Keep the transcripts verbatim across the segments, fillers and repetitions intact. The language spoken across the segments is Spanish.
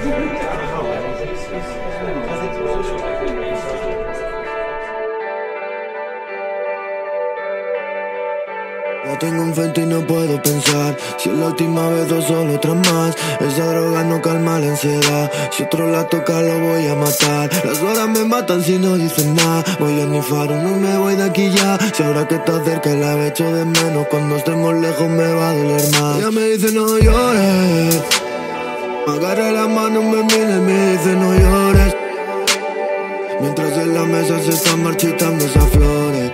La tengo enfrente y no puedo pensar. Si es la última vez o solo otra más. Esa droga no calma la ansiedad. Si otro la toca lo voy a matar. Las horas me matan si no dicen nada. Voy a ni faro, no me voy de aquí ya. Si ahora que estás cerca la echo de menos. Cuando estemos lejos me va a doler más. Ella me dice no llores. Me agarra la mano, me mira y me dice no llores. Mientras en la mesa se están marchitando esas flores.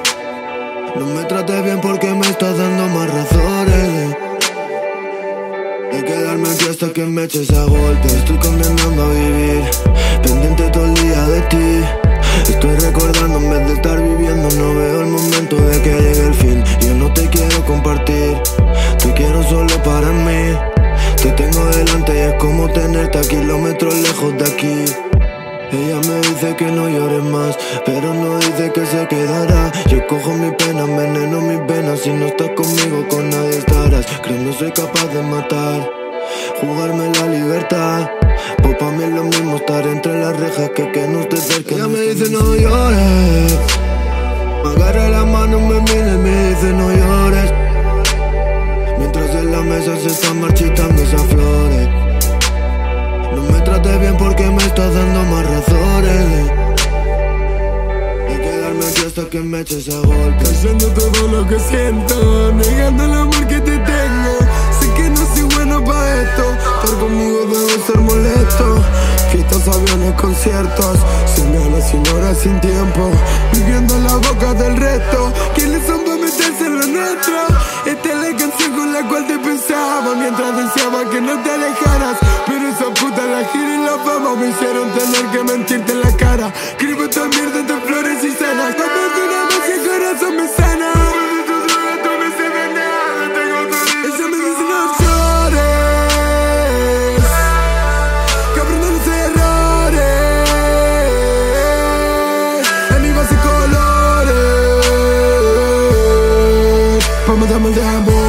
No me trates bien porque me estás dando más razones de quedarme aquí hasta que me eches a golpe. Estoy condenando a vivir, pendiente todo el día de ti. Estoy recordando en vez de estar viviendo. No veo el momento de que llegue el fin. Yo no te quiero compartir, te quiero solo para mí. Te tengo delante y es como tenerte a kilómetros lejos de aquí. Ella me dice que no llores más, pero no dice que se quedará. Yo cojo mi pena, enveneno mis venas. Si no estás conmigo, con nadie estarás. Creo no soy capaz de matar, jugarme la libertad. Pues pa' mí es lo mismo estar entre las rejas que que no esté cerca. Ella me dice no llores. Me agarra la mano, me mira y me dice no llores. Mientras en la mesa se están marchitando esas flores. No me trates bien porque me estás dando más razones de quedarme aquí hasta que me eches a golpe. Callando todo lo que siento, negando el amor que te tengo. Sé que no soy bueno pa' esto, estar conmigo debe ser molesto. Fiestas, aviones, conciertos, sin ganas, sin horas, sin tiempo. Viviendo en la boca del resto. ¿Quiénes son para meterse en lo nuestro? Esta es la canción con la cual te pensaba mientras deseaba que no te alejaras. Pero esa puta la gira y la fama me hicieron tener que mentirte en la cara. Escribo esta mierda entre flores y cenas. Vamos de una vez y el corazón me sana. Ella me dice no llores, que aprendan los errores. En mi base colores, vamos a darme de amor.